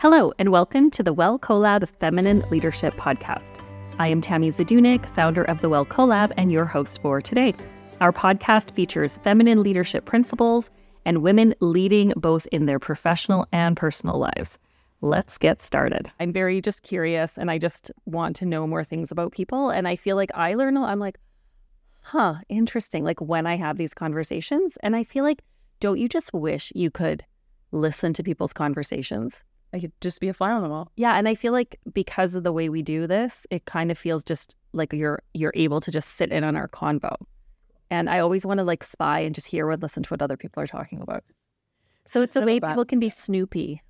Hello, and welcome to the Well Collab Feminine Leadership Podcast. I am Tammy Zadunik, founder of the Well Collab and your host for today. Our podcast features feminine leadership principles and women leading both in their professional and personal lives. Let's get started. I'm very just curious, and I just want to know more things about people. And I feel like I learn, I'm like, interesting. Like when I have these conversations, and I feel like, don't you just wish you could listen to people's conversations? I could just be a fly on the wall. Yeah, and I feel like because of the way we do this, it kind of feels just like you're able to just sit in on our convo. And I always want to like spy and just hear and listen to what other people are talking about. So it's a way people can be snoopy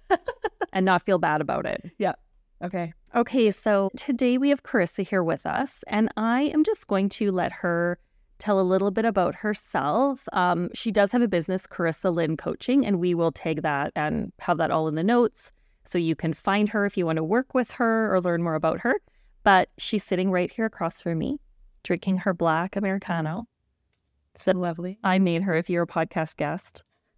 and not feel bad about it. Yeah. Okay. Okay, so today we have Carissa here with us, and I am just going to let her tell a little bit about herself. She does have a business, Carissa Lynn Coaching, and we will tag that and have that all in the notes so you can find her if you want to work with her or learn more about her. But she's sitting right here across from me, drinking her black Americano. So lovely. I made her. If you're a podcast guest,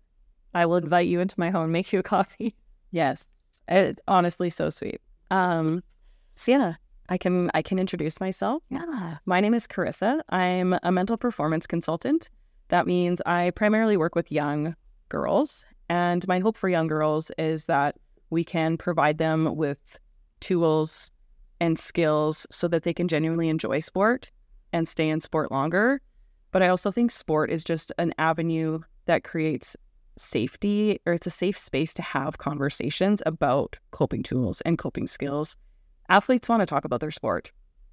I will invite you into my home and make you a coffee. Yes. It's honestly so sweet. Sienna, I can introduce myself. Yeah. My name is Carissa. I'm a mental performance consultant. That means I primarily work with young girls. And my hope for young girls is that we can provide them with tools and skills so that they can genuinely enjoy sport and stay in sport longer. But I also think sport is just an avenue that creates safety, or it's a safe space to have conversations about coping tools and coping skills. Athletes want to talk about their sport.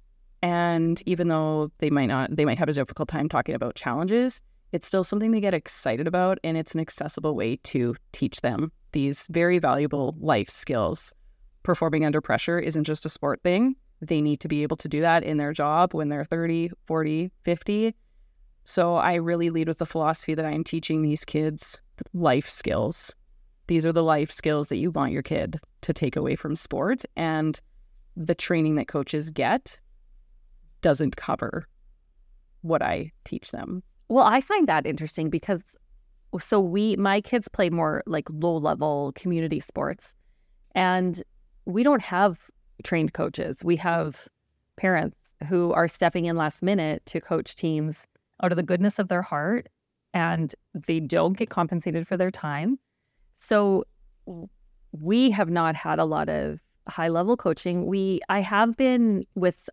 And even though they might have a difficult time talking about challenges, it's still something they get excited about, and it's an accessible way to teach them these very valuable life skills. Performing under pressure isn't just a sport thing. They need to be able to do that in their job when they're 30, 40, 50. So I really lead with the philosophy that I am teaching these kids life skills. These are the life skills that you want your kid to take away from sport, and the training that coaches get doesn't cover what I teach them. Well, I find that interesting because my kids play more like low-level community sports, and we don't have trained coaches. We have parents who are stepping in last minute to coach teams out of the goodness of their heart, and they don't get compensated for their time. So we have not had a lot of high-level coaching. I have been with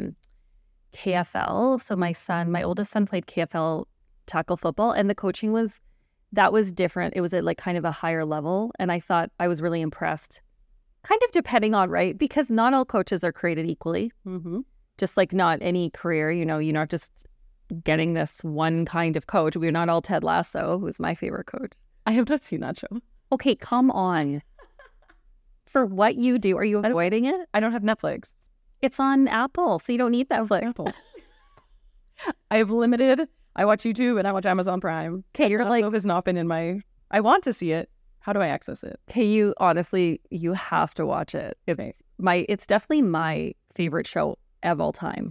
KFL. So my oldest son played KFL tackle football, and the coaching was different. It was at like kind of a higher level, and I thought I was really impressed. Kind of depending on, right? Because not all coaches are created equally. Mm-hmm. Just like not any career, you're not just getting this one kind of coach. We're not all Ted Lasso, who's my favorite coach. I have not seen that show. Okay, come on. For what you do, are you avoiding it? I don't have Netflix. It's on Apple, so you don't need Netflix. Apple. I watch YouTube and I watch Amazon Prime. Okay, you're like, has not been in my, I want to see it. How do I access it? Okay, you have to watch it. It's definitely my favorite show of all time.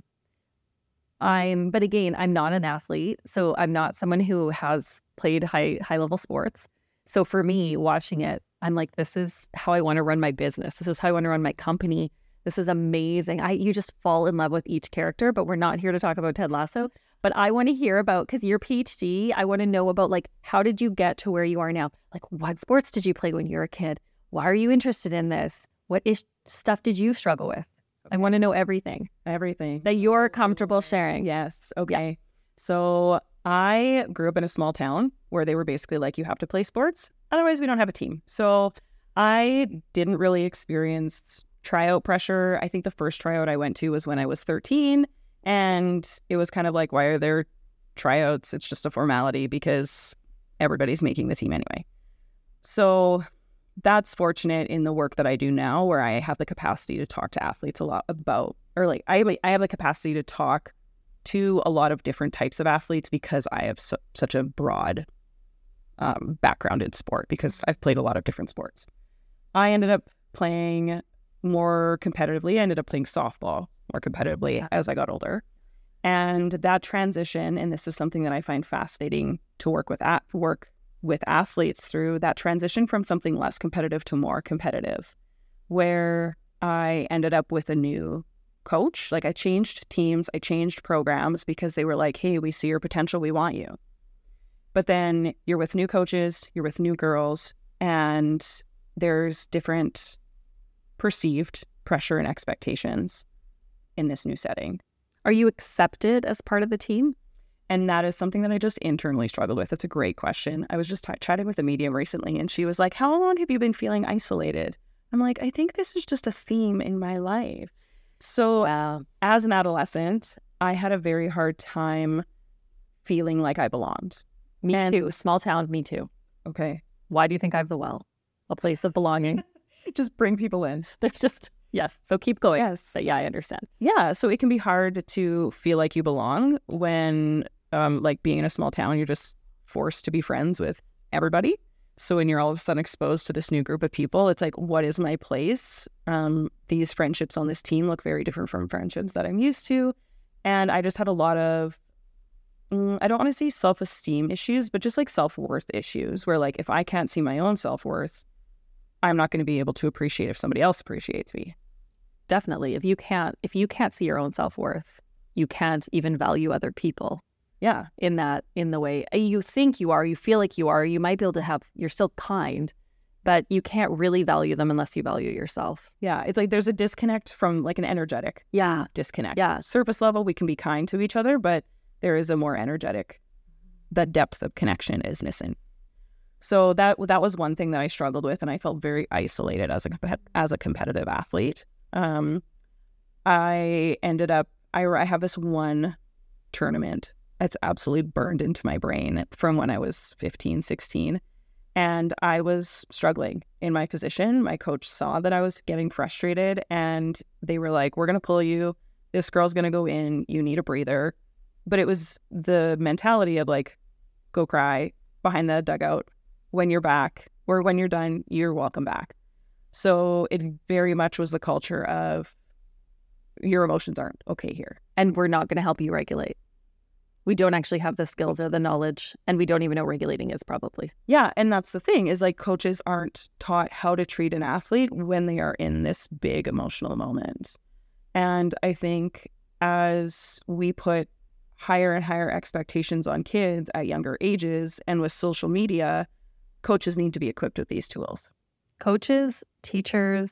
But again, I'm not an athlete, so I'm not someone who has played high level sports. So for me, watching it, I'm like, this is how I want to run my business. This is how I want to run my company. This is amazing. You just fall in love with each character, but we're not here to talk about Ted Lasso. But I want to hear about, because you're PhD, I want to know about like, how did you get to where you are now? Like, what sports did you play when you were a kid? Why are you interested in this? What stuff did you struggle with? I want to know everything. Everything. That you're comfortable sharing. Yes. Okay. Yeah. So I grew up in a small town where they were basically like, you have to play sports. Otherwise, we don't have a team. So I didn't really experience tryout pressure. I think the first tryout I went to was when I was 13. And it was kind of like, why are there tryouts? It's just a formality because everybody's making the team anyway. So that's fortunate in the work that I do now, where I have the capacity to talk to athletes a lot about, or like I have the capacity to talk to a lot of different types of athletes because I have such a broad background in sport, because I've played a lot of different sports. I ended up playing more competitively. I ended up playing softball more competitively as I got older. And that transition, and this is something that I find fascinating to work with athletes through that transition from something less competitive to more competitive, where I ended up with a new coach. Like, I changed teams, I changed programs because they were like, hey, we see your potential, we want you. But then you're with new coaches, you're with new girls, and there's different perceived pressure and expectations in this new setting. Are you accepted as part of the team? And that is something that I just internally struggled with. It's a great question. I was just chatting with a medium recently, and she was like, how long have you been feeling isolated? I'm like, I think this is just a theme in my life. So as an adolescent, I had a very hard time feeling like I belonged. Me too. Small town, me too. Okay. Why do you think I have the well? A place of belonging. Just bring people in. There's just, yes. So keep going. Yes. But yeah, I understand. Yeah. So it can be hard to feel like you belong when, like, being in a small town, you're just forced to be friends with everybody. So when you're all of a sudden exposed to this new group of people, it's like, what is my place? These friendships on this team look very different from friendships that I'm used to. And I just had a lot of, I don't want to say self-esteem issues, but just like self-worth issues where, like, if I can't see my own self-worth, I'm not going to be able to appreciate if somebody else appreciates me. Definitely. If you can't see your own self-worth, you can't even value other people. Yeah. In the way you think you are, you feel like you are, you might be able to you're still kind, but you can't really value them unless you value yourself. Yeah. It's like there's a disconnect from, like, an energetic disconnect. Yeah. Surface level, we can be kind to each other, but there is a more energetic, the depth of connection is missing. So that was one thing that I struggled with, and I felt very isolated as a competitive athlete. I ended up, I have this one tournament that's absolutely burned into my brain from when I was 15, 16. And I was struggling in my position. My coach saw that I was getting frustrated, and they were like, we're going to pull you. This girl's going to go in. You need a breather. But it was the mentality of, like, go cry behind the dugout. When you're back, or when you're done, you're welcome back. So it very much was the culture of, your emotions aren't okay here. And we're not going to help you regulate. We don't actually have the skills or the knowledge, and we don't even know regulating is probably. Yeah, and that's the thing, is, like, coaches aren't taught how to treat an athlete when they are in this big emotional moment. And I think as we put higher and higher expectations on kids at younger ages, and with social media, coaches need to be equipped with these tools. Coaches, teachers,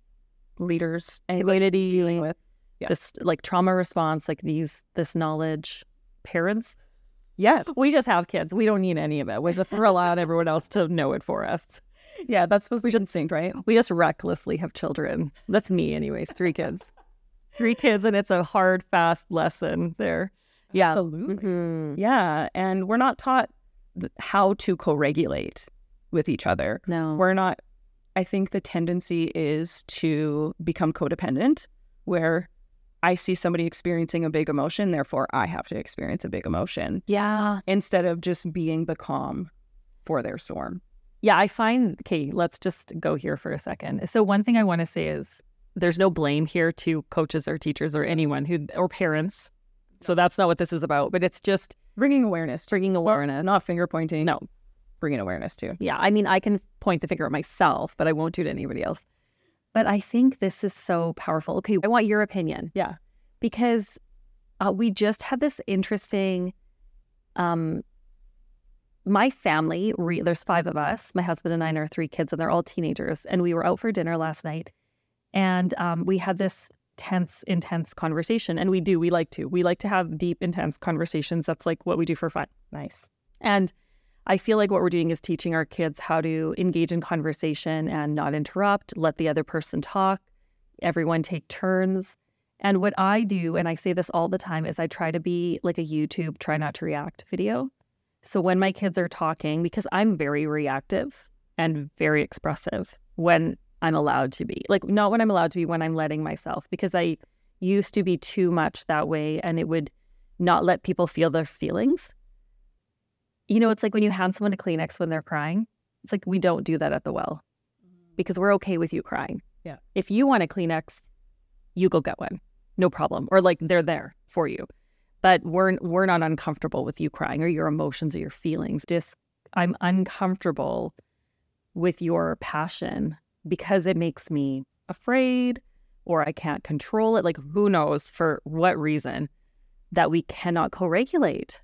leaders, community, dealing with this, like, trauma response, like this knowledge. Parents, yes, we just have kids. We don't need any of it. We just rely on everyone else to know it for us. Yeah, that's supposed to be instinct, right? We just recklessly have children. That's me, anyways. 3 kids, and it's a hard, fast lesson there. Yeah, absolutely. Mm-hmm. Yeah, and we're not taught how to co-regulate with each other. No, we're not. I think the tendency is to become codependent, where I see somebody experiencing a big emotion, therefore I have to experience a big emotion. Yeah. Instead of just being the calm for their storm. Yeah, I find, okay, let's just go here for a second. So one thing I want to say is there's no blame here to coaches or teachers or anyone or parents. So that's not what this is about, but it's just bringing awareness. Not finger pointing. No. Bringing awareness too. Yeah, I mean, I can point the finger at myself, but I won't do it to anybody else. But I think this is so powerful. Okay, I want your opinion. Yeah. Because we just had this interesting, my family, there's 5 of us, my husband and I and our 3 kids, and they're all teenagers. And we were out for dinner last night. And we had this intense conversation. And we like to have deep, intense conversations. That's like what we do for fun. Nice. And I feel like what we're doing is teaching our kids how to engage in conversation and not interrupt, let the other person talk, everyone take turns. And what I do, and I say this all the time, is I try to be like a YouTube try not to react video. So when my kids are talking, because I'm very reactive and very expressive when I'm allowed to be, like, not when I'm allowed to be, when I'm letting myself, because I used to be too much that way and it would not let people feel their feelings. You know, it's like when you hand someone a Kleenex when they're crying, it's like we don't do that at the well because we're okay with you crying. Yeah. If you want a Kleenex, you go get one. No problem. Or like they're there for you. But we're not uncomfortable with you crying or your emotions or your feelings. I'm uncomfortable with your passion because it makes me afraid or I can't control it. Like, who knows for what reason that we cannot co-regulate.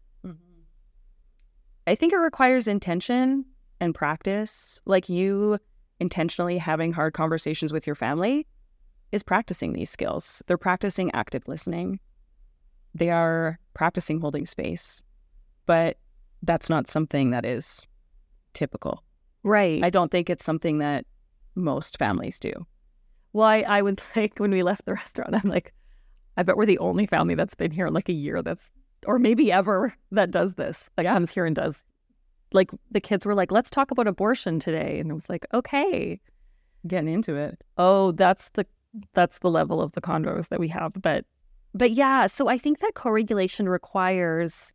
I think it requires intention and practice. Like, you intentionally having hard conversations with your family is practicing these skills. They're practicing active listening. They are practicing holding space. But that's not something that is typical. Right. I don't think it's something that most families do. Well, I would think when we left the restaurant, I'm like, I bet we're the only family that's been here in like a year or maybe ever that does this. Like, comes here and does. Like, the kids were like, let's talk about abortion today. And it was like, okay. Getting into it. Oh, that's the level of the convos that we have. But yeah, so I think that co-regulation requires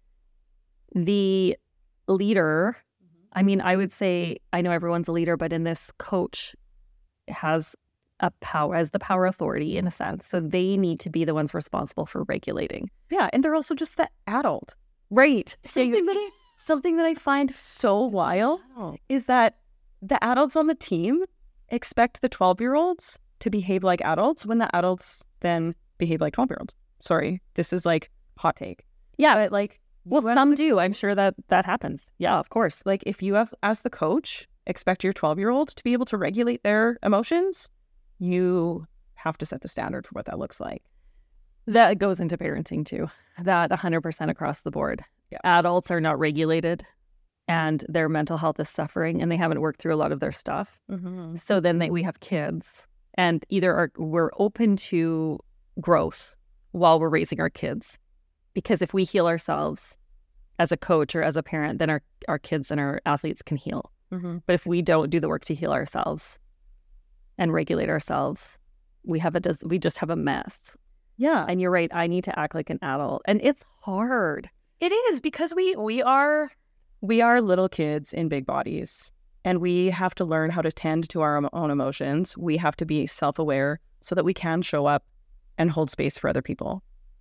the leader. I mean, I would say, I know everyone's a leader, but in this, coach has a power, as the power authority in a sense. So they need to be the ones responsible for regulating. Yeah, and they're also just the adult. Right. Something that I find so wild is that the adults on the team expect the 12-year-olds to behave like adults when the adults then behave like 12-year-olds. Sorry, this is like hot take. Yeah. But like, well, some do. I'm sure that happens. Yeah, of course. Like, if you have, as the coach, expect your 12-year-old to be able to regulate their emotions, you have to set the standard for what that looks like. That goes into parenting too. That 100% across the board. Yeah. Adults are not regulated and their mental health is suffering and they haven't worked through a lot of their stuff. So then we have kids, and either we're open to growth while we're raising our kids. Because if we heal ourselves as a coach or as a parent, then our kids and our athletes can heal. But if we don't do the work to heal ourselves and regulate ourselves, we just have a mess. Yeah. And you're right. I need to act like an adult. And it's hard. It is, because we are little kids in big bodies, and we have to learn how to tend to our own emotions. We have to be self-aware so that we can show up and hold space for other people.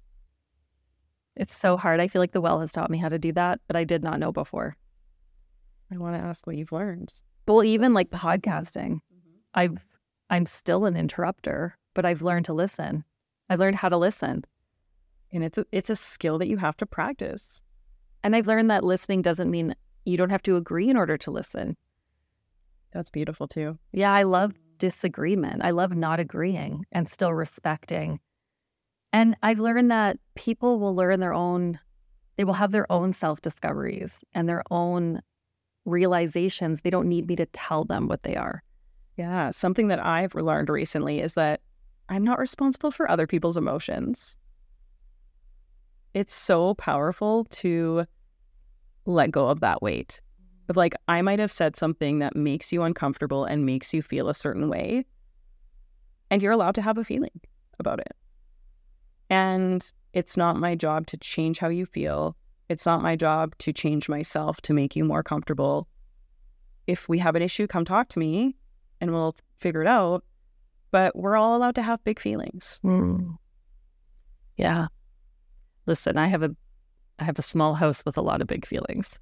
It's so hard. I feel like The Well has taught me how to do that, but I did not know before. I want to ask what you've learned. Well, even like podcasting, I'm still an interrupter, but I've learned to listen. I've learned how to listen. And it's a skill that you have to practice. And I've learned that listening doesn't mean you don't have to agree in order to listen. That's beautiful too. Yeah, I love disagreement. I love not agreeing and still respecting. And I've learned that people will they will have their own self-discoveries and their own realizations. They don't need me to tell them what they are. Yeah, something that I've learned recently is that I'm not responsible for other people's emotions. It's so powerful to let go of that weight. But like, I might have said something that makes you uncomfortable and makes you feel a certain way, and you're allowed to have a feeling about it. And it's not my job to change how you feel. It's not my job to change myself to make you more comfortable. If we have an issue, come talk to me and we'll figure it out. But we're all allowed to have big feelings. Yeah. Listen, I have a small house with a lot of big feelings.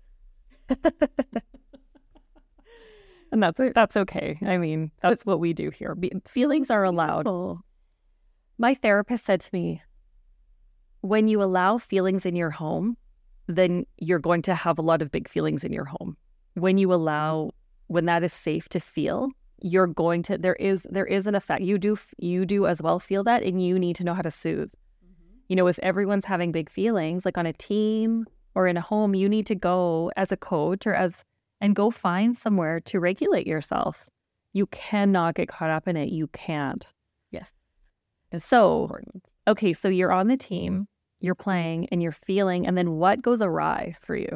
And that's okay. I mean, that's what we do here. Feelings are allowed. My therapist said to me, when you allow feelings in your home, then you're going to have a lot of big feelings in your home. When that is safe to feel, you're going to, there is an effect. You do as well feel that, and you need to know how to soothe. You know, if everyone's having big feelings, like on a team or in a home, you need to go as a coach and go find somewhere to regulate yourself. You cannot get caught up in it. You can't. Yes. It's so important. Okay, so you're on the team, you're playing, and you're feeling, and then what goes awry for you?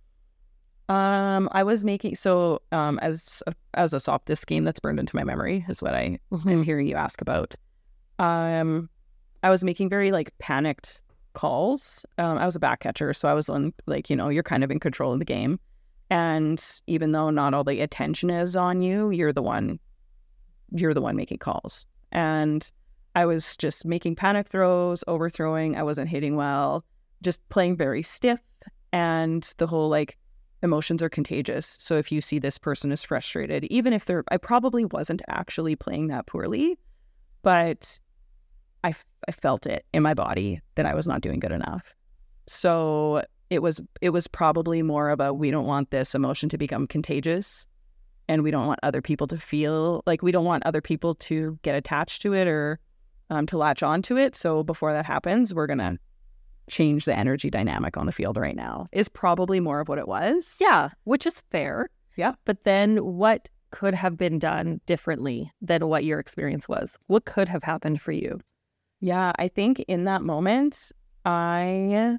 I was making, as a soft, this game that's burned into my memory is what I am hearing you ask about. I was making very like panicked calls. I was a back catcher, so I was on, like, you know, you're kind of in control of the game. And even though not all the attention is on you, you're the one making calls. And I was just making panic throws, overthrowing. I wasn't hitting well, just playing very stiff. And the whole like emotions are contagious. So if you see this person is frustrated, even if I probably wasn't actually playing that poorly, but I felt it in my body that I was not doing good enough. So it was probably more of a, we don't want this emotion to become contagious, and we don't want other people to feel like, we don't want other people to get attached to it or to latch onto it. So before that happens, we're going to change the energy dynamic on the field right now, is probably more of what it was. Yeah, which is fair. Yeah. But then what could have been done differently than what your experience was? What could have happened for you? Yeah, I think in that moment, I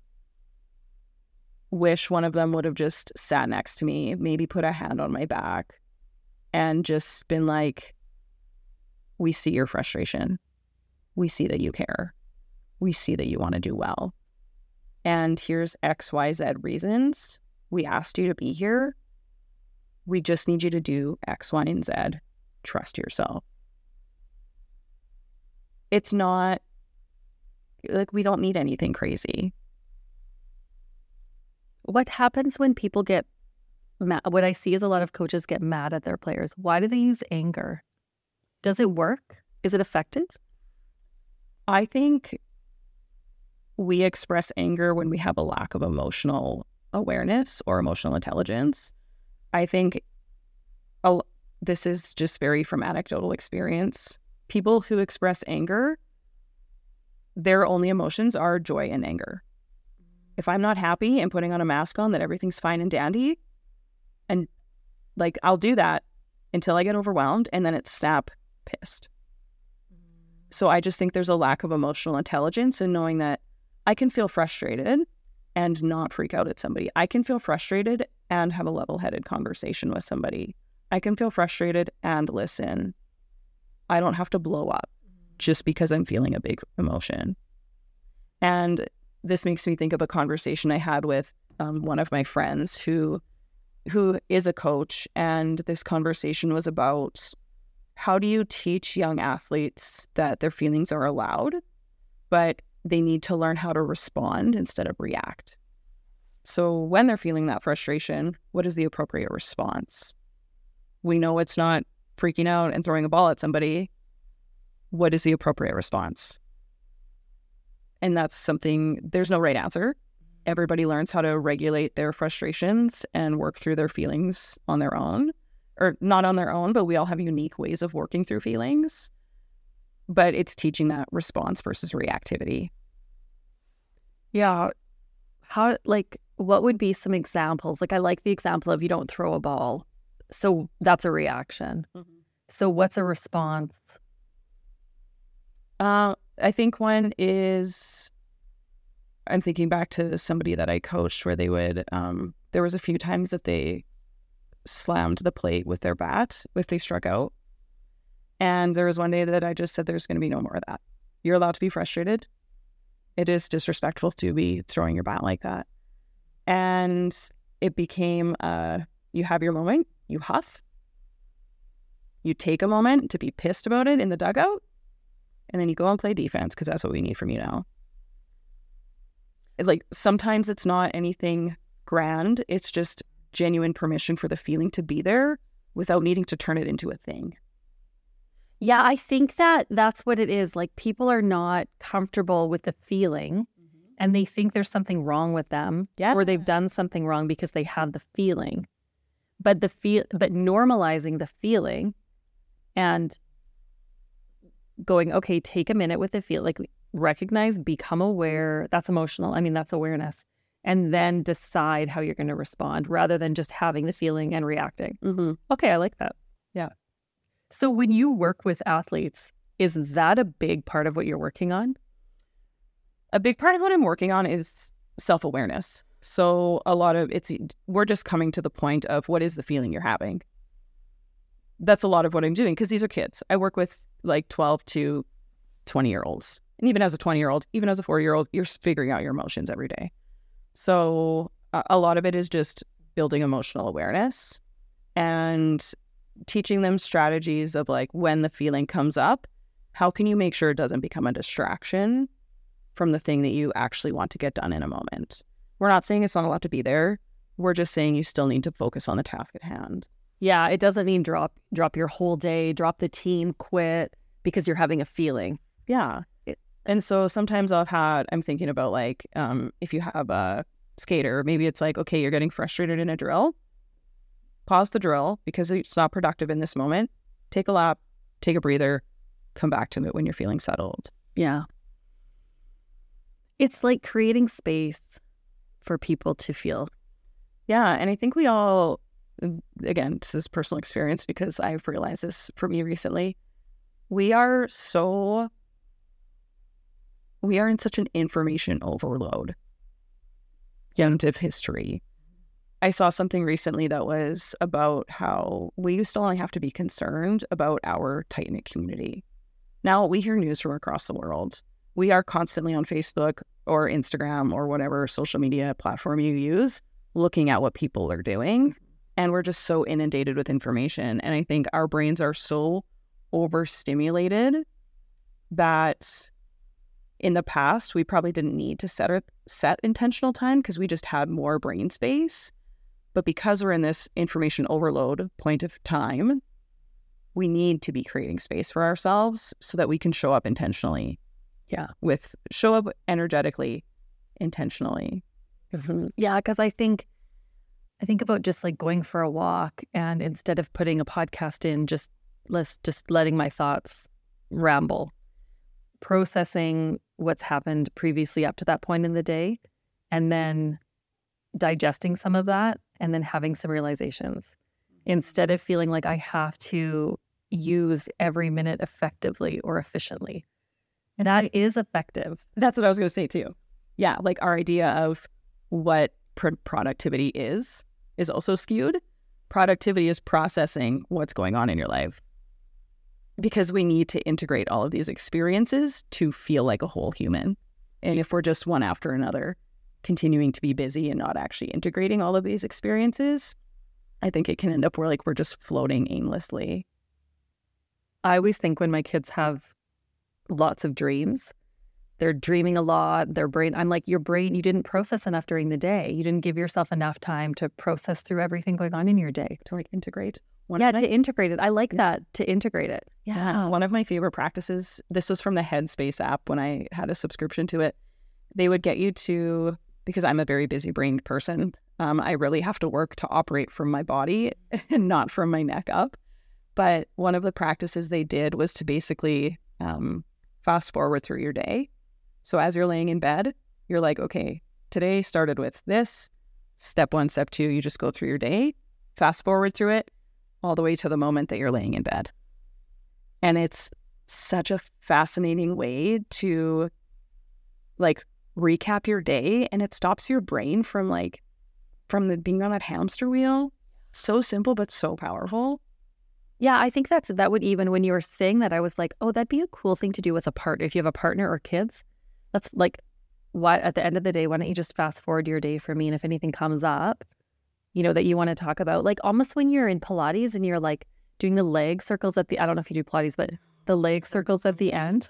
wish one of them would have just sat next to me, maybe put a hand on my back, and just been like, we see your frustration. We see that you care. We see that you want to do well. And here's X, Y, Z reasons. We asked you to be here. We just need you to do X, Y, and Z. Trust yourself. It's not like, we don't need anything crazy. What happens when people get mad? What I see is a lot of coaches get mad at their players. Why do they use anger? Does it work? Is it effective? I think we express anger when we have a lack of emotional awareness or emotional intelligence. I think this is just very from anecdotal experience. People who express anger, their only emotions are joy and anger. If I'm not happy and putting on a mask on that everything's fine and dandy, and like, I'll do that until I get overwhelmed, and then it's snap pissed. So I just think there's a lack of emotional intelligence in knowing that I can feel frustrated and not freak out at somebody. I can feel frustrated and have a level-headed conversation with somebody. I can feel frustrated and listen. I don't have to blow up just because I'm feeling a big emotion. And this makes me think of a conversation I had with one of my friends who is a coach. And this conversation was about, how do you teach young athletes that their feelings are allowed, but they need to learn how to respond instead of react? So when they're feeling that frustration, what is the appropriate response? We know it's not freaking out and throwing a ball at somebody. What is the appropriate response? And that's something, there's no right answer. Everybody learns how to regulate their frustrations and work through their feelings on their own. Or not on their own, but we all have unique ways of working through feelings. But it's teaching that response versus reactivity. Yeah. How, like, what would be some examples? Like, I like the example of, you don't throw a ball. So that's a reaction. Mm-hmm. So what's a response? I think one is, I'm thinking back to somebody that I coached where they would, there was a few times that they slammed the plate with their bat if they struck out. And there was one day that I just said, there's going to be no more of that. You're allowed to be frustrated. It is disrespectful to be throwing your bat like that. And it became, you have your moment, you huff, you take a moment to be pissed about it in the dugout, and then you go and play defense, because that's what we need from you now. Like, sometimes it's not anything grand. It's just genuine permission for the feeling to be there without needing to turn it into a thing. Yeah, I think that's what it is. Like, people are not comfortable with the feeling, and they think there's something wrong with them, or they've done something wrong because they have the feeling. But but normalizing the feeling and going, okay, take a minute with the feel, like, recognize, become aware. That's emotional. I mean, that's awareness. And then decide how you're going to respond, rather than just having the feeling and reacting. Mm-hmm. Okay, I like that. Yeah. So when you work with athletes, is that a big part of what you're working on? A big part of what I'm working on is self-awareness. So a lot of we're just coming to the point of, what is the feeling you're having? That's a lot of what I'm doing, because these are kids. I work with like 12 to 20-year-olds. And even as a 20-year-old, even as a 4-year-old, you're figuring out your emotions every day. So a lot of it is just building emotional awareness and teaching them strategies of, like, when the feeling comes up, how can you make sure it doesn't become a distraction from the thing that you actually want to get done in a moment? We're not saying it's not allowed to be there. We're just saying you still need to focus on the task at hand. Yeah, it doesn't mean drop your whole day, drop the team, quit because you're having a feeling. Yeah. And so sometimes I'm thinking about like, if you have a skater, maybe it's like, okay, you're getting frustrated in a drill. Pause the drill because it's not productive in this moment. Take a lap, take a breather, come back to it when you're feeling settled. Yeah. It's like creating space for people to feel. Yeah. And I think we all, again, this is personal experience because I've realized this for me recently. We are in such an information overload. End of history. I saw something recently that was about how we used to only have to be concerned about our tight-knit community. Now we hear news from across the world. We are constantly on Facebook or Instagram or whatever social media platform you use, looking at what people are doing. And we're just so inundated with information. And I think our brains are so overstimulated that in the past, we probably didn't need to set intentional time because we just had more brain space. But because we're in this information overload point of time, we need to be creating space for ourselves so that we can show up intentionally. Yeah. Show up energetically, intentionally. Mm-hmm. Yeah, because I think about just like going for a walk and instead of putting a podcast in, just letting my thoughts ramble, processing what's happened previously up to that point in the day, and then digesting some of that, and then having some realizations instead of feeling like I have to use every minute effectively or efficiently. And that is effective. That's what I was going to say too. Yeah, like our idea of what productivity is also skewed. Productivity is processing what's going on in your life because we need to integrate all of these experiences to feel like a whole human. And if we're just one after another, continuing to be busy and not actually integrating all of these experiences, I think it can end up where like we're just floating aimlessly. I always think when my kids have lots of dreams, they're dreaming a lot, their brain, I'm like, your brain, you didn't process enough during the day. You didn't give yourself enough time to process through everything going on in your day. To like integrate. To integrate it. I like that, to integrate it. Yeah. One of my favorite practices, this was from the Headspace app when I had a subscription to it. They would get you to, because I'm a very busy-brained person, I really have to work to operate from my body and not from my neck up. But one of the practices they did was to basically fast forward through your day. So as you're laying in bed, you're like, okay, today started with this. Step 1, step 2, you just go through your day, fast forward through it, all the way to the moment that you're laying in bed. And it's such a fascinating way to like recap your day, and it stops your brain from being on that hamster wheel. So simple, but so powerful. Yeah, I think that would, even when you were saying that, I was like, oh, that'd be a cool thing to do with a partner. If you have a partner or kids, that's like, what, at the end of the day, why don't you just fast forward your day for me? And if anything comes up, that you want to talk about, like almost when you're in Pilates and you're like doing the leg circles I don't know if you do Pilates, but the leg circles at the end,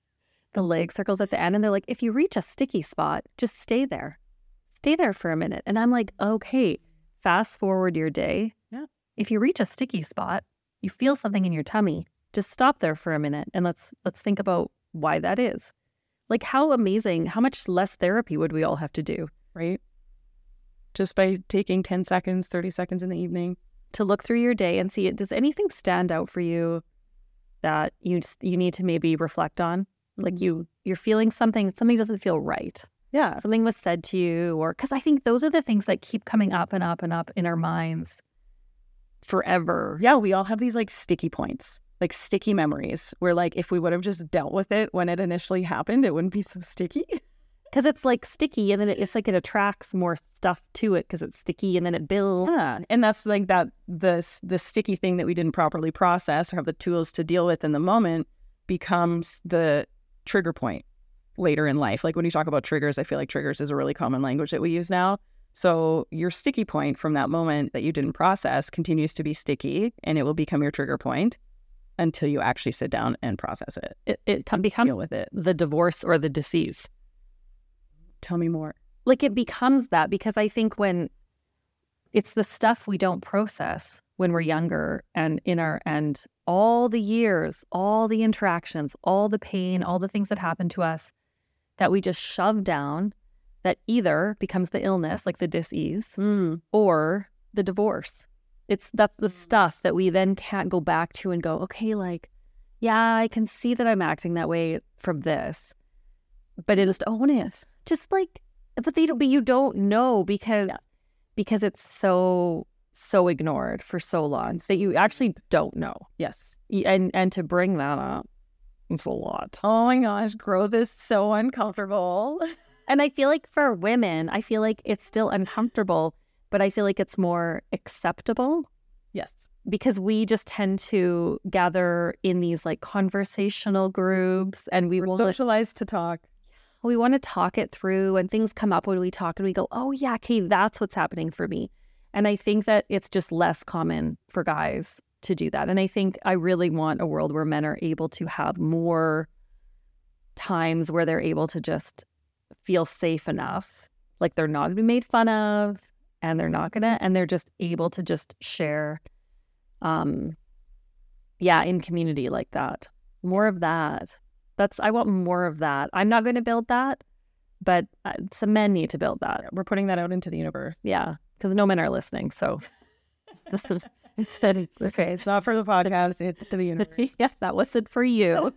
and they're like, if you reach a sticky spot, just stay there for a minute. And I'm like, okay, fast forward your day. Yeah. If you reach a sticky spot, you feel something in your tummy, just stop there for a minute and let's think about why that is. Like, how amazing, how much less therapy would we all have to do? Right? Just by taking 10 seconds, 30 seconds in the evening. To look through your day and see, does anything stand out for you that you need to maybe reflect on? Like you're feeling something doesn't feel right. Yeah. Something was said to you, or because I think those are the things that keep coming up and up and up in our minds forever. Yeah, we all have these like sticky points, like sticky memories where like if we would have just dealt with it when it initially happened, it wouldn't be so sticky. Because it's like sticky, and then it's like it attracts more stuff to it because it's sticky, and then it builds. Yeah, and that's like that the sticky thing that we didn't properly process or have the tools to deal with in the moment becomes the trigger point later in life. Like when you talk about triggers, I feel like triggers is a really common language that we use now. So your sticky point from that moment that you didn't process continues to be sticky, and it will become your trigger point until you actually sit down and process it. It becomes deal with it. The divorce or the decease. Tell me more. Like it becomes that, because I think when it's the stuff we don't process when we're younger and and all the years, all the interactions, all the pain, all the things that happen to us that we just shove down, that either becomes the illness, like the dis-ease, or the divorce. That's the stuff that we then can't go back to and go, okay, like, yeah, I can see that I'm acting that way from this, but it just own it. Just like, but you don't know because it's so ignored for so long that you actually don't know. Yes. And to bring that up, it's a lot. Oh my gosh, growth is so uncomfortable. And I feel like for women, I feel like it's still uncomfortable, but I feel like it's more acceptable. Yes. Because we just tend to gather in these like conversational groups and We're socialized to talk. We want to talk it through, and things come up when we talk and we go, oh yeah, okay, that's what's happening for me. And I think that it's just less common for guys to do that. And I think I really want a world where men are able to have more times where they're able to just feel safe enough, like they're not going to be made fun of, and they're just able to just share, in community like that. More of that. I want more of that. I'm not going to build that, but some men need to build that. We're putting that out into the universe. Yeah, because no men are listening. So it's okay. It's not for the podcast. It's to the universe. Yeah, that wasn't for you.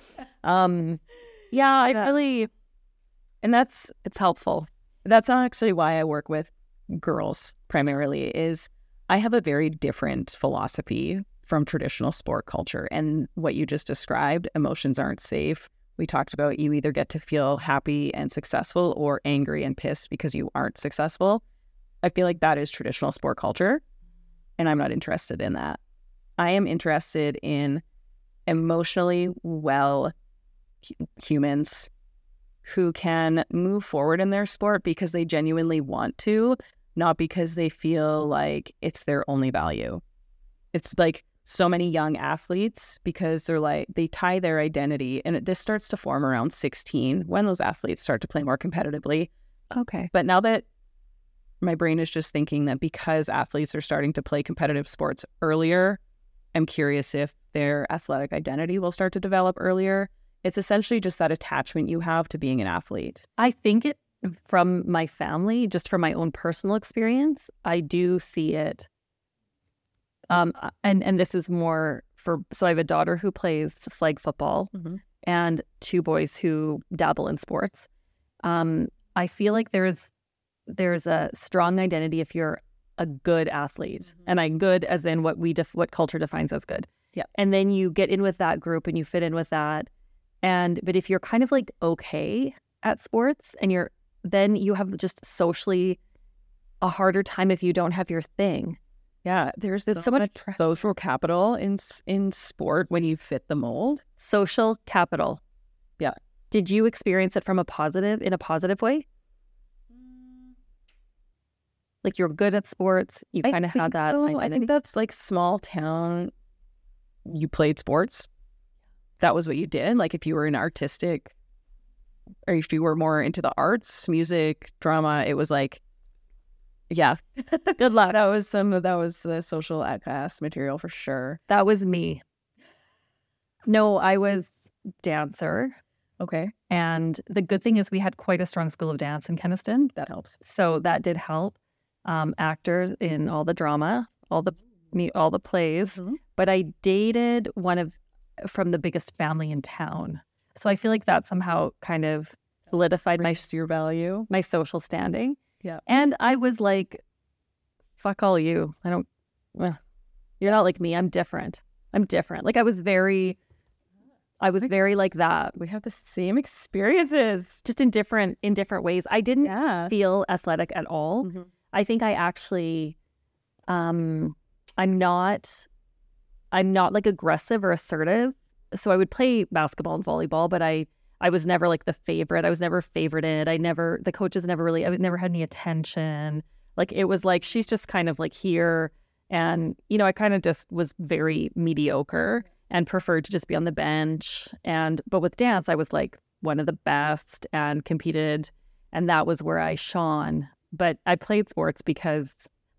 Really, and it's helpful. That's actually why I work with girls primarily. Is I have a very different philosophy from traditional sport culture. And what you just described, emotions aren't safe. We talked about you either get to feel happy and successful or angry and pissed because you aren't successful. I feel like that is traditional sport culture, and I'm not interested in that. I am interested in emotionally well humans who can move forward in their sport because they genuinely want to, not because they feel like it's their only value. It's like so many young athletes, because they tie their identity, and this starts to form around 16 when those athletes start to play more competitively. Okay. But now that my brain is just thinking that because athletes are starting to play competitive sports earlier, I'm curious if their athletic identity will start to develop earlier. It's essentially just that attachment you have to being an athlete. I think from my family, just from my own personal experience, I do see it. And this is more so I have a daughter who plays flag football, and two boys who dabble in sports. I feel like there's a strong identity if you're a good athlete, and good as in what culture defines as good. Yeah. And then you get in with that group and you fit in with that. But if you're kind of like okay at sports, and then you have just socially a harder time if you don't have your thing. Yeah, there's so much social capital in sport when you fit the mold. Social capital. Yeah. Did you experience it in a positive way? Like you're good at sports, you kind of had that identity? I think that's like small town. You played sports. That was what you did. Like if you were an artistic, or if you were more into the arts, music, drama, it was like, yeah. Good luck. That was the social outcast material for sure. That was me. No, I was dancer. Okay. And the good thing is we had quite a strong school of dance in Kenaston. That helps. So that did help. Actors in all the drama, all the plays. But I dated from the biggest family in town. So I feel like that somehow kind of solidified your value, my social standing. Yeah. And I was like, fuck all you. You're not like me. I'm different. Like I was very like that. We have the same experiences. Just in different ways. I didn't feel athletic at all. I think I actually, I'm not like aggressive or assertive. So I would play basketball and volleyball, but I was never like the favorite. I was never favorited. The coaches I never had any attention. Like it was like, she's just kind of like here. And, I kind of just was very mediocre and preferred to just be on the bench. But with dance, I was like one of the best and competed. And that was where I shone. But I played sports because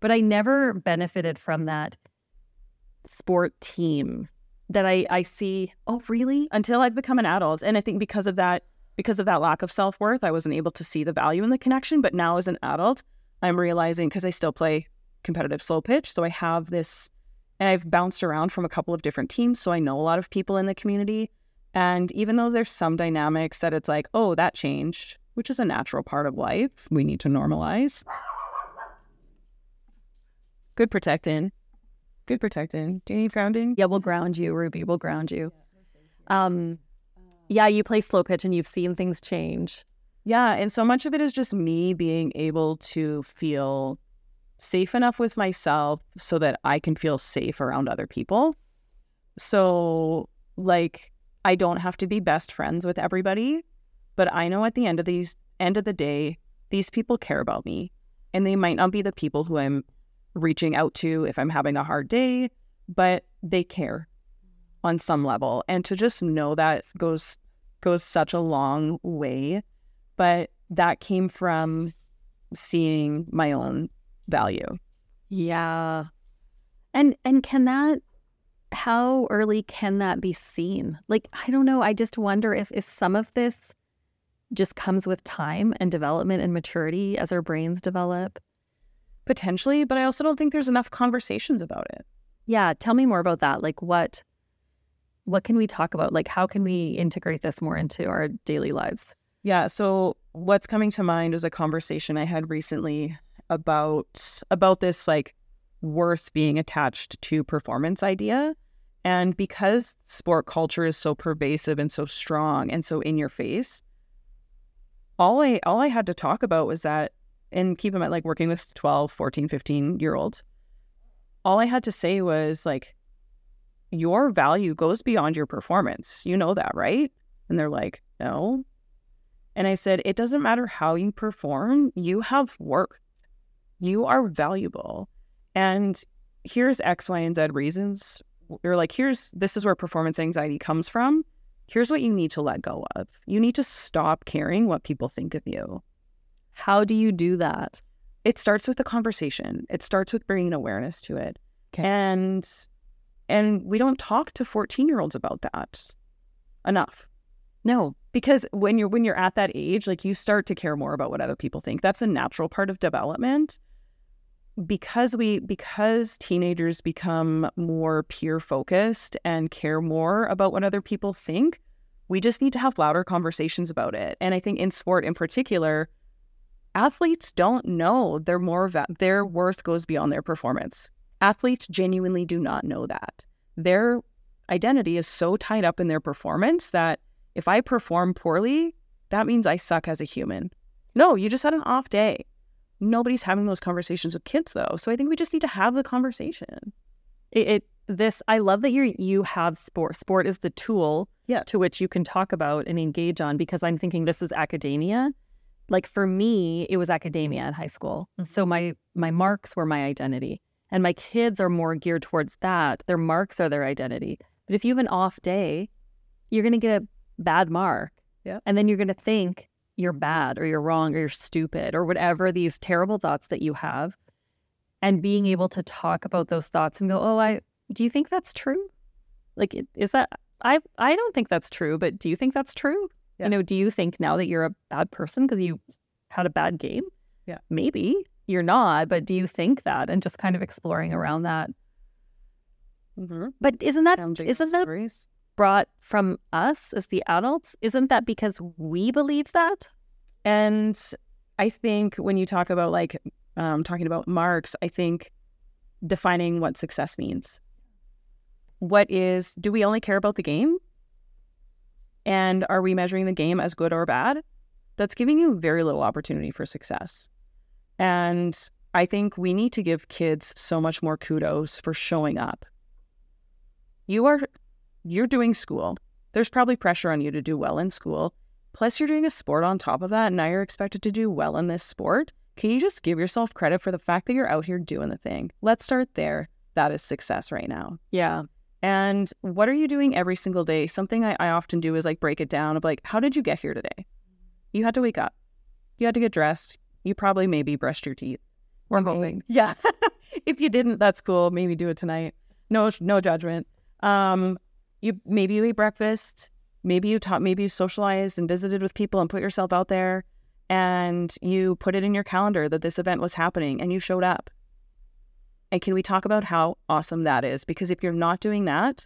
but I never benefited from that sport team that I see. Oh, really? Until I'd become an adult. And I think because of that lack of self-worth, I wasn't able to see the value in the connection. But now as an adult, I'm realizing, because I still play competitive slow pitch, so I have this, and I've bounced around from a couple of different teams, so I know a lot of people in the community. And even though there's some dynamics that it's like, oh, that changed, which is a natural part of life, we need to normalize. Good protecting. Do you need grounding? Yeah, we'll ground you, Ruby. We'll ground you. Yeah, you play slow pitch and you've seen things change. Yeah, and so much of it is just me being able to feel safe enough with myself so that I can feel safe around other people. So, like, I don't have to be best friends with everybody, but I know at the end of the day, these people care about me, and they might not be the people who I'm reaching out to if I'm having a hard day, but they care on some level. And to just know that goes such a long way. But that came from seeing my own value. Yeah. And can that, how early can that be seen? Like, I don't know. I just wonder if some of this just comes with time and development and maturity as our brains develop. Potentially, but I also don't think there's enough conversations about it. Yeah, tell me more about that. Like, what can we talk about? Like, how can we integrate this more into our daily lives? Yeah, so what's coming to mind is a conversation I had recently about this, like, worth being attached to performance idea. And because sport culture is so pervasive and so strong and so in your face, all I had to talk about was that, and keep in mind, like, working with 12, 14, 15-year-olds, all I had to say was, like, your value goes beyond your performance. You know that, right? And they're like, no. And I said, it doesn't matter how you perform. You have worth. You are valuable. And here's X, Y, and Z reasons. You're like, this is where performance anxiety comes from. Here's what you need to let go of. You need to stop caring what people think of you. How do you do that? It starts with the conversation. It starts with bringing awareness to it. Okay. And we don't talk to 14-year-olds about that enough. No, because when you're at that age, like, you start to care more about what other people think. That's a natural part of development. Because teenagers become more peer focused and care more about what other people think, we just need to have louder conversations about it. And I think in sport in particular, athletes don't know their worth goes beyond their performance. Athletes genuinely do not know that. Their identity is so tied up in their performance that if I perform poorly, that means I suck as a human. No, you just had an off day. Nobody's having those conversations with kids, though. So I think we just need to have the conversation. I love that you have sport. Sport is the tool Yeah. to which you can talk about and engage on, because I'm thinking this is academia. Like, for me, it was academia in high school. Mm-hmm. So my marks were my identity. And my kids are more geared towards that. Their marks are their identity. But if you have an off day, you're going to get a bad mark. Yeah. And then you're going to think you're bad or you're wrong or you're stupid or whatever these terrible thoughts that you have. And being able to talk about those thoughts and go, do you think that's true? Like, is that, I don't think that's true, but do you think that's true? Yeah. Do you think now that you're a bad person because you had a bad game? Yeah. Maybe you're not, but do you think that? And just kind of exploring around that. Mm-hmm. But isn't that stories brought from us as the adults? Isn't that because we believe that? And I think when you talk about, like, talking about marks, I think defining what success means. Do we only care about the game? And are we measuring the game as good or bad? That's giving you very little opportunity for success. And I think we need to give kids so much more kudos for showing up. You're doing school. There's probably pressure on you to do well in school. Plus, you're doing a sport on top of that, and now you're expected to do well in this sport. Can you just give yourself credit for the fact that you're out here doing the thing? Let's start there. That is success right now. Yeah. And what are you doing every single day? Something I often do is, like, break it down of, like, how did you get here today? You had to wake up. You had to get dressed. You probably maybe brushed your teeth. We're hoping. Yeah. If you didn't, that's cool. Maybe do it tonight. No judgment. Maybe you ate breakfast. Maybe you socialized and visited with people and put yourself out there, and you put it in your calendar that this event was happening and you showed up. And can we talk about how awesome that is? Because if you're not doing that,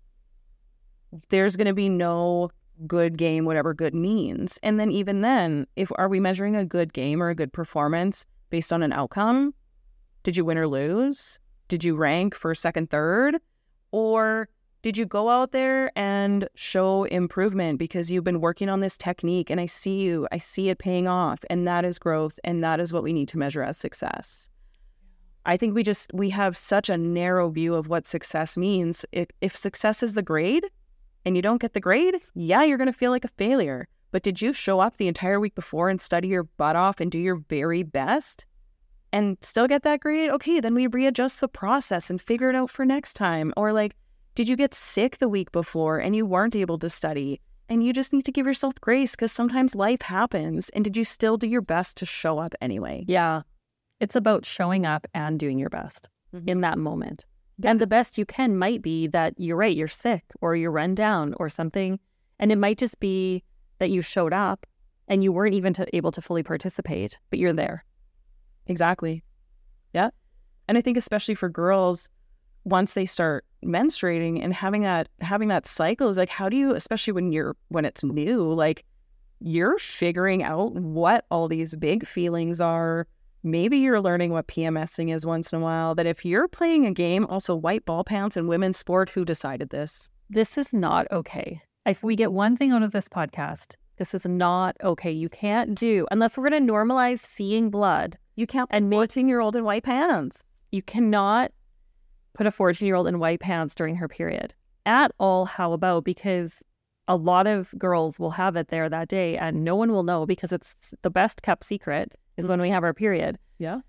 there's going to be no good game, whatever good means. And then even then, are we measuring a good game or a good performance based on an outcome? Did you win or lose? Did you rank first, second, third? Or did you go out there and show improvement because you've been working on this technique and I see it paying off, and that is growth, and that is what we need to measure as success. I think we have such a narrow view of what success means. If success is the grade and you don't get the grade, yeah, you're going to feel like a failure. But did you show up the entire week before and study your butt off and do your very best and still get that grade? Okay, then we readjust the process and figure it out for next time. Or like, did you get sick the week before and you weren't able to study and you just need to give yourself grace because sometimes life happens, and did you still do your best to show up anyway? Yeah. It's about showing up and doing your best in that moment. Yeah. And the best you can might be that you're right, you're sick or you're run down or something. And it might just be that you showed up and you weren't even able to fully participate, but you're there. Exactly. Yeah. And I think especially for girls, once they start menstruating and having that cycle, is like, how do you, especially when it's new, like you're figuring out what all these big feelings are. Maybe you're learning what PMSing is once in a while, that if you're playing a game, also white ball pants in women's sport, who decided this? This is not okay. If we get one thing out of this podcast, this is not okay. You can't do, unless we're going to normalize seeing blood. You can't put a 14-year-old in white pants. You cannot put a 14-year-old in white pants during her period at all. How about? Because a lot of girls will have it there that day and no one will know because it's the best kept secret is when we have our period. Yeah.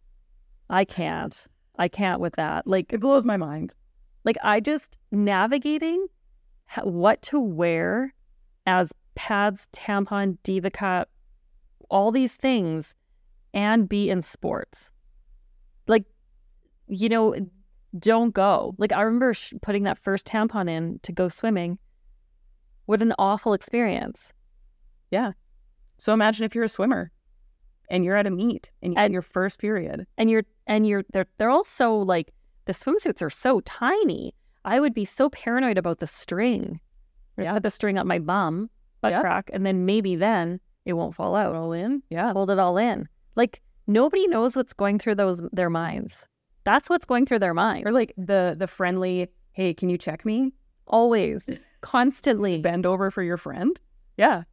I can't with that. Like, it blows my mind. Like, I just navigating what to wear as pads, tampon, Diva Cup, all these things, and be in sports. Like, don't go. Like, I remember putting that first tampon in to go swimming. What an awful experience. Yeah. So imagine if you're a swimmer and you're at a meet and you get your first period. And they're all so, like, the swimsuits are so tiny. I would be so paranoid about the string. Yeah. Put the string up my bum, butt crack, and then maybe then it won't fall out. All in? Yeah. Hold it all in. Like, nobody knows what's going through their minds. That's what's going through their mind. Or like the friendly, hey, can you check me? Always. Constantly. Bend over for your friend. Yeah.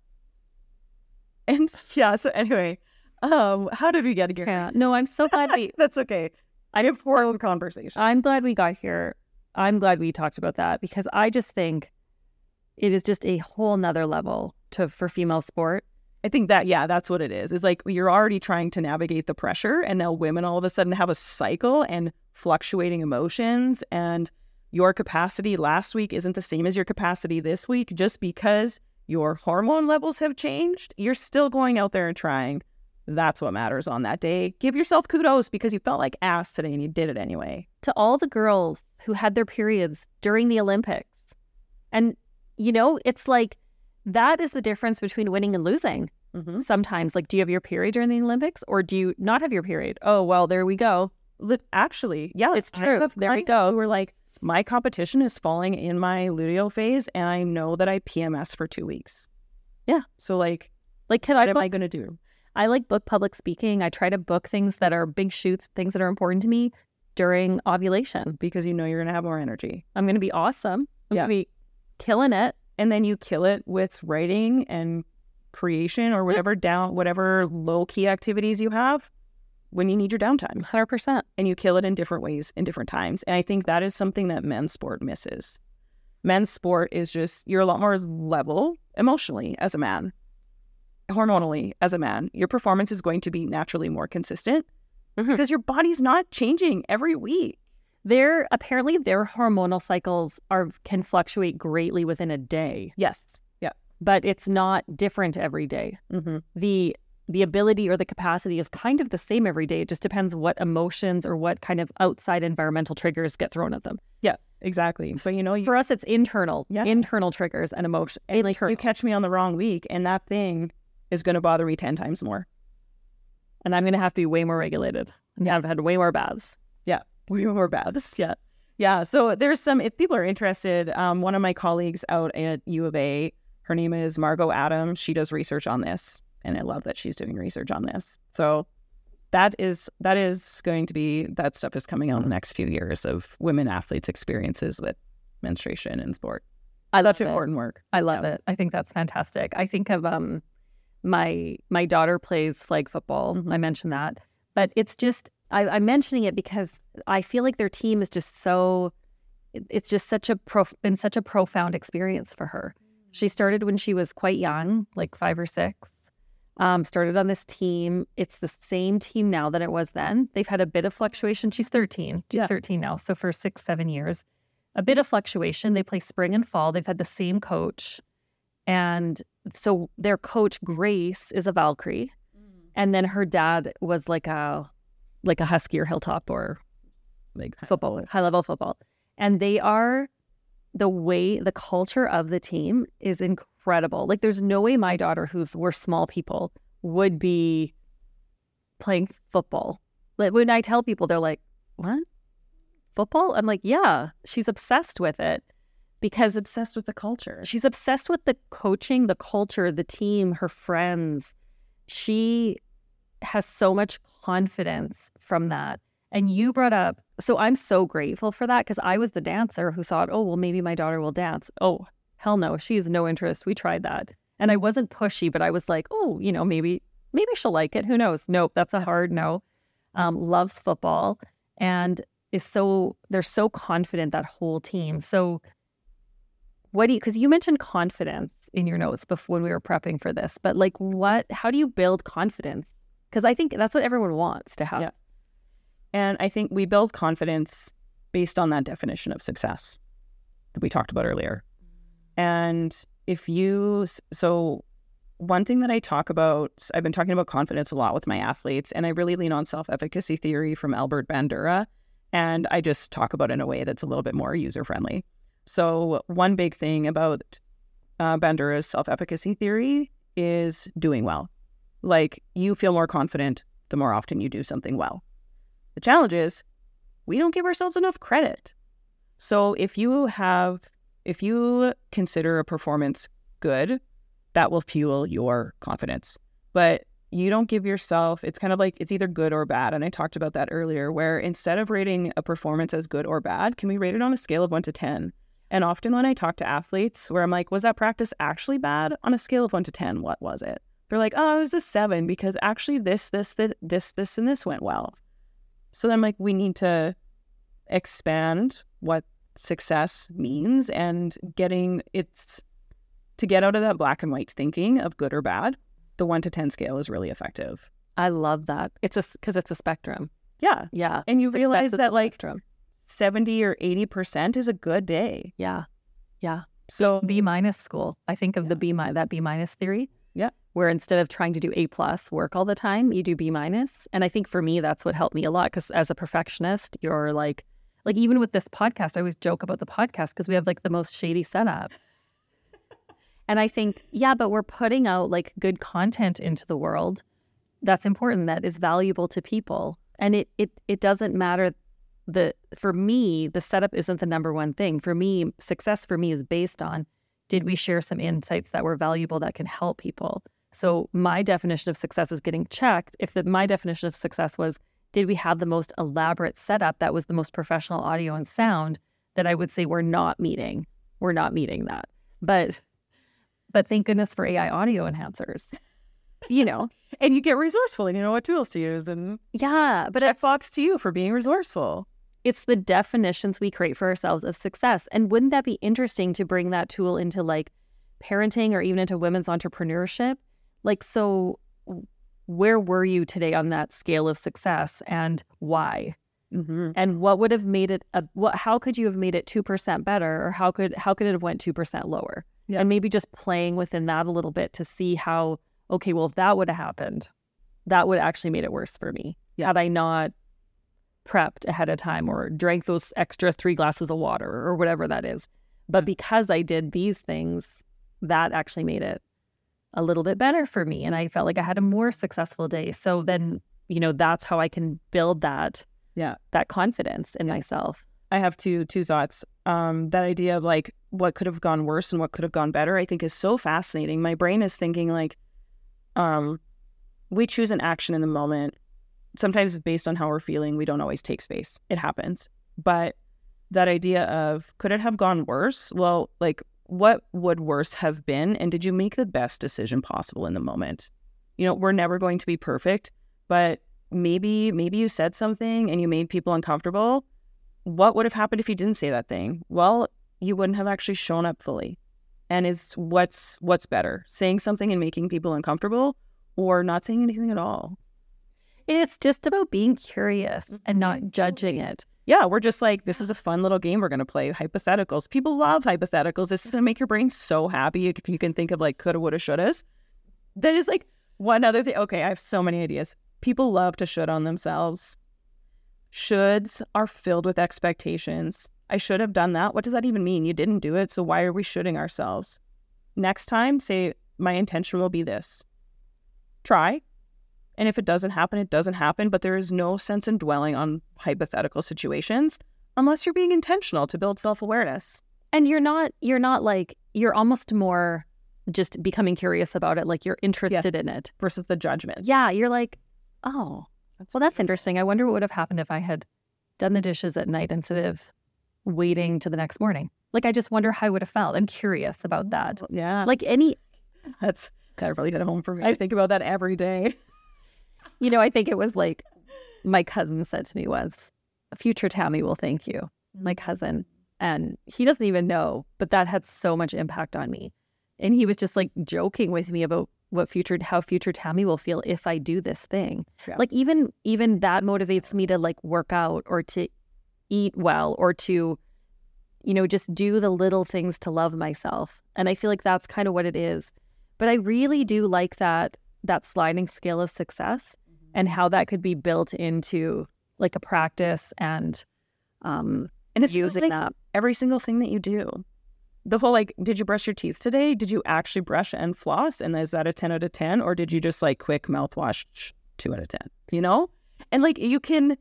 And yeah, so anyway, how did we get here? Yeah. No, I'm so glad That's okay. Important conversation. I'm glad we got here. I'm glad we talked about that because I just think it is just a whole nother level for female sport. I think that's what it is. It's like you're already trying to navigate the pressure, and now women all of a sudden have a cycle and fluctuating emotions, and your capacity last week isn't the same as your capacity this week just because your hormone levels have changed. You're still going out there and trying. That's what matters on that day. Give yourself kudos because you felt like ass today and you did it anyway. To all the girls who had their periods during the Olympics. And, it's like, that is the difference between winning and losing. Mm-hmm. Sometimes, like, do you have your period during the Olympics or do you not have your period? Oh, well, there we go. Actually, yeah, it's true. There we go. We're like, my competition is falling in my luteal phase and I know that I PMS for 2 weeks. Yeah. So like what am I going to do? I like book public speaking. I try to book things that are big shoots, things that are important to me during ovulation. Because you're going to have more energy. I'm going to be awesome. I'm going to be killing it. And then you kill it with writing and creation or whatever whatever low-key activities you have when you need your downtime. 100%. And you kill it in different ways, in different times. And I think that is something that men's sport misses. Men's sport is just, you're a lot more level emotionally as a man. Hormonally as a man. Your performance is going to be naturally more consistent because your body's not changing every week. Apparently their hormonal cycles can fluctuate greatly within a day. Yes. Yeah. But it's not different every day. Mm-hmm. The the ability or the capacity is kind of the same every day. It just depends what emotions or what kind of outside environmental triggers get thrown at them. Yeah, exactly. But for us, it's internal triggers and emotion. And like, you catch me on the wrong week and that thing is going to bother me 10 times more. And I'm going to have to be way more regulated. Yeah, I've had way more baths. Yeah, way more baths. Yeah. Yeah. So there's some, if people are interested, one of my colleagues out at U of A, her name is Margot Adams. She does research on this. And I love that she's doing research on this. So that is going to be, that stuff is coming out in the next few years of women athletes' experiences with menstruation in sport. Such important work. I love it. I think that's fantastic. I think of my daughter plays flag football. I mentioned that. But it's just, I'm mentioning it because I feel like their team is just so, it's just been such a profound experience for her. She started when she was quite young, like 5 or 6. Started on this team. It's the same team now that it was then. They've had a bit of fluctuation. She's 13. She's 13 now. So for 6-7 years, a bit of fluctuation. They play spring and fall. They've had the same coach. And so their coach, Grace, is a Valkyrie. And then her dad was like a Husky or Hilltop or like football, high-level football. And they are, the culture of the team is incredible. Like, there's no way my daughter, we're small people, would be playing football. Like, when I tell people, they're like, what? Football? I'm like, yeah. She's obsessed with it because Obsessed with the culture. she's obsessed with the coaching, the culture, the team, her friends. She has so much confidence from that. And you brought up, so I'm so grateful for that because I was the dancer who thought, oh, well, maybe my daughter will dance. Oh, hell no. She has no interest. We tried that. And I wasn't pushy, but I was like, oh, maybe she'll like it. Who knows? Nope, that's a hard no. Loves football and they're so confident, that whole team. So because you mentioned confidence in your notes before when we were prepping for this, but like how do you build confidence? Because I think that's what everyone wants to have. Yeah. And I think we build confidence based on that definition of success that we talked about earlier. And so one thing that I talk about, I've been talking about confidence a lot with my athletes, and I really lean on self-efficacy theory from Albert Bandura. And I just talk about it in a way that's a little bit more user-friendly. So one big thing about Bandura's self-efficacy theory is doing well. Like, you feel more confident the more often you do something well. The challenge is we don't give ourselves enough credit. So if you consider a performance good, that will fuel your confidence. But you don't give yourself, it's kind of like it's either good or bad. And I talked about that earlier, where instead of rating a performance as good or bad, can we rate it on a scale of 1 to 10? And often when I talk to athletes where I'm like, was that practice actually bad? On a scale of 1 to 10, what was it? They're like, oh, it was a 7 because actually this, and this went well. So then, like, we need to expand what success means and to get out of that black and white thinking of good or bad. The 1 to 10 scale is really effective. I love that. Because it's a spectrum. Yeah. Yeah. And you realize that like 70 or 80% is a good day. Yeah. Yeah. So B- school. I think of that B- theory. Yeah. Where instead of trying to do A+ work all the time, you do B-. And I think for me, that's what helped me a lot, because as a perfectionist, you're like even with this podcast, I always joke about the podcast because we have like the most shady setup. And I think, yeah, but we're putting out like good content into the world that's important, that is valuable to people. And it doesn't matter. For me, the setup isn't the number one thing. For me, success for me is based on, did we share some insights that were valuable that can help people? So my definition of success is getting checked. My definition of success was, did we have the most elaborate setup that was the most professional audio and sound, that I would say we're not meeting. We're not meeting that. But thank goodness for AI audio enhancers, And you get resourceful and you know what tools to use. And yeah, but checkbox to you for being resourceful. It's the definitions we create for ourselves of success. And wouldn't that be interesting to bring that tool into like parenting or even into women's entrepreneurship? Like, so where were you today on that scale of success, and why? Mm-hmm. And what would have made it how could you have made it 2% better, or how could it have went 2% lower? Yeah. And maybe just playing within that a little bit to see how, okay, well, if that would have happened, that would actually made it worse for me. Had I not prepped ahead of time or drank those extra 3 glasses of water or whatever that is. But because I did these things, that actually made it a little bit better for me. And I felt like I had a more successful day. So then, that's how I can build that confidence in myself. I have two thoughts. That idea of like what could have gone worse and what could have gone better, I think is so fascinating. My brain is thinking like, we choose an action in the moment. Sometimes based on how we're feeling, we don't always take space. It happens. But that idea of could it have gone worse? Well, like what would worse have been? And did you make the best decision possible in the moment? We're never going to be perfect, but maybe you said something and you made people uncomfortable. What would have happened if you didn't say that thing? Well, you wouldn't have actually shown up fully. And is what's better, saying something and making people uncomfortable or not saying anything at all? It's just about being curious and not judging it. Yeah, we're just like, this is a fun little game we're going to play, hypotheticals. People love hypotheticals. This is going to make your brain so happy if you can think of like coulda, woulda, shouldas. That is like one other thing. Okay, I have so many ideas. People love to should on themselves. Shoulds are filled with expectations. I should have done that. What does that even mean? You didn't do it, so why are we shoulding ourselves? Next time, say, my intention will be this. Try. And if it doesn't happen, it doesn't happen. But there is no sense in dwelling on hypothetical situations unless you're being intentional to build self-awareness. And you're not like, you're almost more just becoming curious about it. Like you're interested in it. Versus the judgment. Yeah. You're like, oh, well, that's interesting. I wonder what would have happened if I had done the dishes at night instead of waiting to the next morning. Like, I just wonder how I would have felt. I'm curious about that. Yeah. Like That's kind of really hit home for me. I think about that every day. I think it was like my cousin said to me once, future Tammy will thank you, my cousin. And he doesn't even know, but that had so much impact on me. And he was just like joking with me about how future Tammy will feel if I do this thing. Yeah. Like even that motivates me to like work out or to eat well or to, just do the little things to love myself. And I feel like that's kind of what it is. But I really do like that sliding scale of success and how that could be built into like a practice and it's using like that. Every single thing that you do. The whole like, did you brush your teeth today? Did you actually brush and floss? And is that a 10 out of 10? Or did you just like quick mouthwash 2 out of 10? And like you can,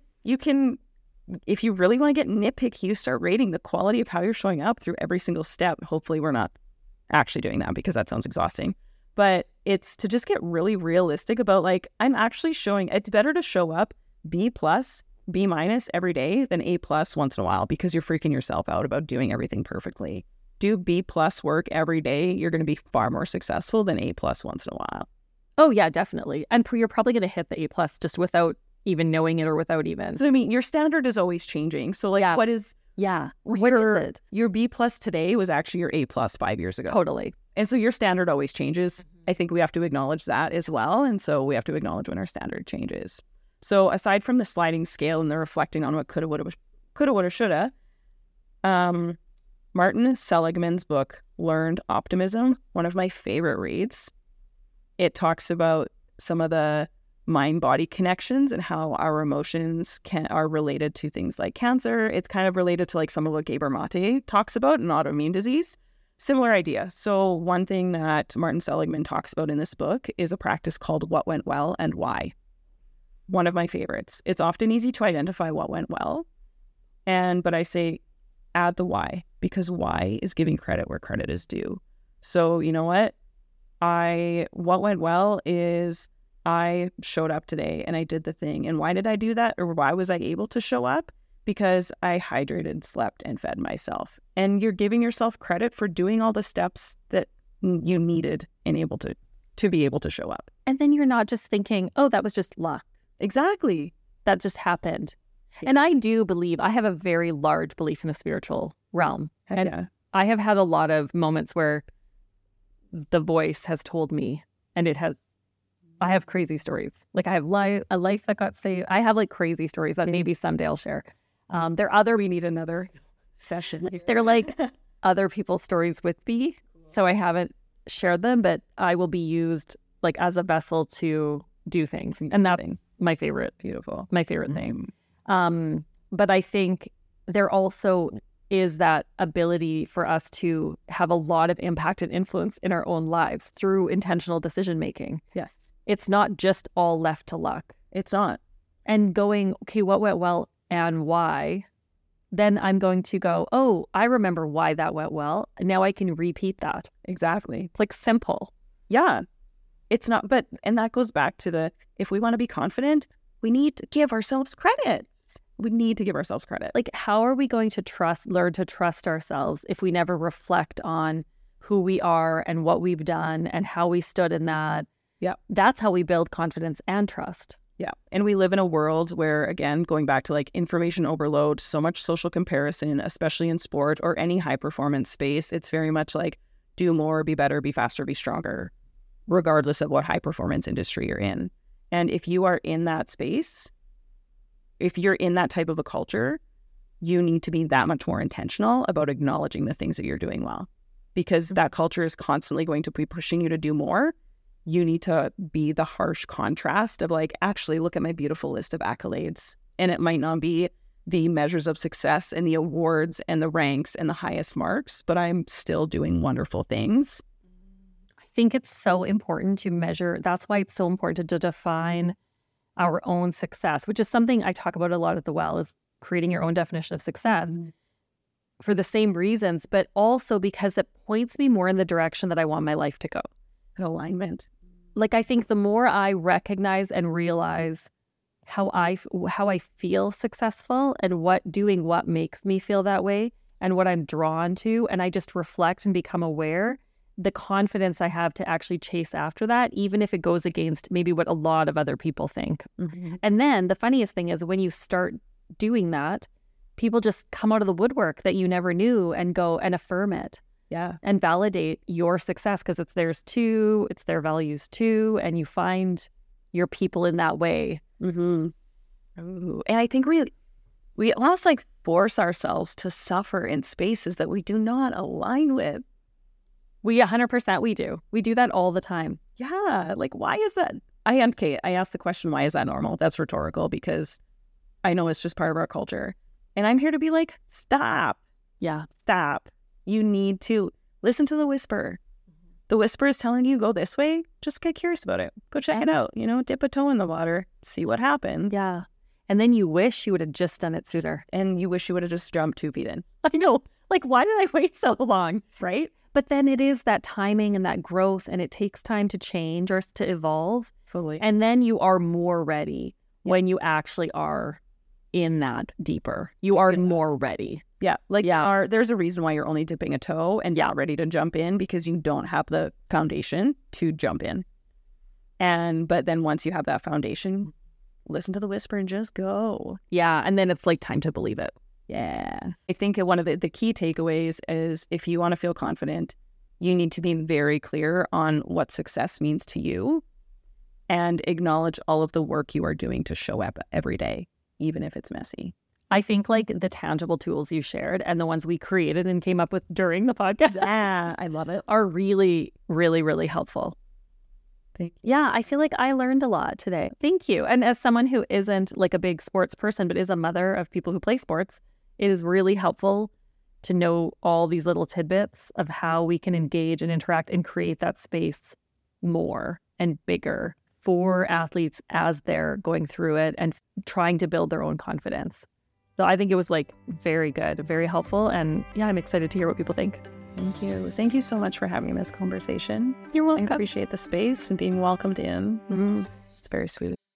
if you really want to get nitpicky, you start rating the quality of how you're showing up through every single step. Hopefully we're not actually doing that because that sounds exhausting. But it's to just get really realistic about like, I'm actually showing, it's better to show up B+, B- every day than A+ once in a while because you're freaking yourself out about doing everything perfectly. Do B+ work every day. You're going to be far more successful than A+ once in a while. Oh yeah, definitely. And you're probably going to hit the A+ just without even knowing it or without even. So I mean, your standard is always changing. So like, what is it? Your B+ today was actually your A+ 5 years ago. Totally. And so your standard always changes. I think we have to acknowledge that as well. And so we have to acknowledge when our standard changes. So aside from the sliding scale and the reflecting on what coulda, woulda, shoulda, Martin Seligman's book, Learned Optimism, one of my favorite reads. It talks about some of the mind-body connections and how our emotions are related to things like cancer. It's kind of related to like some of what Gabor Mate talks about in autoimmune disease. Similar idea. So one thing that Martin Seligman talks about in this book is a practice called What Went Well and Why. One of my favorites. It's often easy to identify what went well, but I say add the why, because why is giving credit where credit is due. So you know what? What went well is I showed up today and I did the thing. And why did I do that? Or why was I able to show up? Because I hydrated, slept, and fed myself. And you're giving yourself credit for doing all the steps that you needed and able to be able to show up. And then you're not just thinking, oh, that was just luck. Exactly. That just happened. Yeah. And I do believe, I have a very large belief in the spiritual realm. And I have had a lot of moments where the voice has told me, and I have crazy stories. Like I have a life that got saved. I have like crazy stories that maybe someday I'll share. We need another session. They're like other people's stories with me. So I haven't shared them, but I will be used like as a vessel to do things. And that's my favorite thing. But I think there also is that ability for us to have a lot of impact and influence in our own lives through intentional decision making. Yes. It's not just all left to luck. It's not. And going, okay, what went well and why? Then I'm going to go, oh, I remember why that went well. Now I can repeat that. Exactly. It's like simple. Yeah. It's not, and that goes back to if we want to be confident, we need to give ourselves credit. We need to give ourselves credit. Like, how are we going to learn to trust ourselves if we never reflect on who we are and what we've done and how we stood in that? Yeah. That's how we build confidence and trust. Yeah. And we live in a world where, again, going back to like information overload, so much social comparison, especially in sport or any high performance space, it's very much like do more, be better, be faster, be stronger, regardless of what high performance industry you're in. And if you are in that space, if you're in that type of a culture, you need to be that much more intentional about acknowledging the things that you're doing well, because that culture is constantly going to be pushing you to do more. You need to be the harsh contrast of like, actually, look at my beautiful list of accolades. And it might not be the measures of success and the awards and the ranks and the highest marks, but I'm still doing wonderful things. I think it's so important to measure. That's why it's so important to define our own success, which is something I talk about a lot at The Well, is creating your own definition of success for the same reasons, but also because it points me more in the direction that I want my life to go. Alignment. Like, I think the more I recognize and realize how I feel successful and what makes me feel that way and what I'm drawn to, and I just reflect and become aware, the confidence I have to actually chase after that, even if it goes against maybe what a lot of other people think. Mm-hmm. And then the funniest thing is when you start doing that, people just come out of the woodwork that you never knew and go and affirm it. Yeah. And validate your success because it's theirs too, it's their values too, and you find your people in that way. Mm-hmm. Ooh. And I think we almost like force ourselves to suffer in spaces that we do not align with. We 100% we do. We do that all the time. Yeah. Like, why is that? I asked the question, why is that normal? That's rhetorical because I know it's just part of our culture. And I'm here to be like, stop. Yeah. Stop. You need to listen to the whisper. The whisper is telling you go this way. Just get curious about it. Go check it out. Dip a toe in the water. See what happens. Yeah. And then you wish you would have just done it sooner. And you wish you would have just jumped 2 feet in. I know. Like, why did I wait so long? Right? But then it is that timing and that growth, and it takes time to change or to evolve. Fully. And then you are more ready when you actually are in that deeper. You are more ready. Yeah. There's a reason why you're only dipping a toe and not ready to jump in, because you don't have the foundation to jump in. But then once you have that foundation, listen to the whisper and just go. Yeah. And then it's like time to believe it. Yeah. I think one of the key takeaways is if you want to feel confident, you need to be very clear on what success means to you and acknowledge all of the work you are doing to show up every day, even if it's messy. I think like the tangible tools you shared and the ones we created and came up with during the podcast. Yeah, I love it. Are really, really, really helpful. Thank you. Yeah, I feel like I learned a lot today. Thank you. And as someone who isn't like a big sports person, but is a mother of people who play sports, it is really helpful to know all these little tidbits of how we can engage and interact and create that space more and bigger for athletes as they're going through it and trying to build their own confidence. So I think it was like very good, very helpful. And yeah, I'm excited to hear what people think. Thank you. Thank you so much for having this conversation. You're welcome. I appreciate the space and being welcomed in. Mm-hmm. It's very sweet.